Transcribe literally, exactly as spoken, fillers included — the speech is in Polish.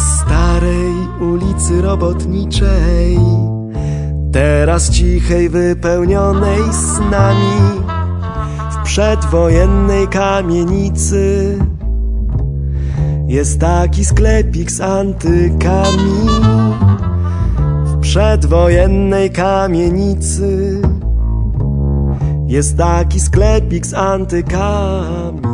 starej ulicy Robotniczej, teraz cichej, wypełnionej snami, w przedwojennej kamienicy jest taki sklepik z antykami. W przedwojennej kamienicy jest taki sklepik z antykami.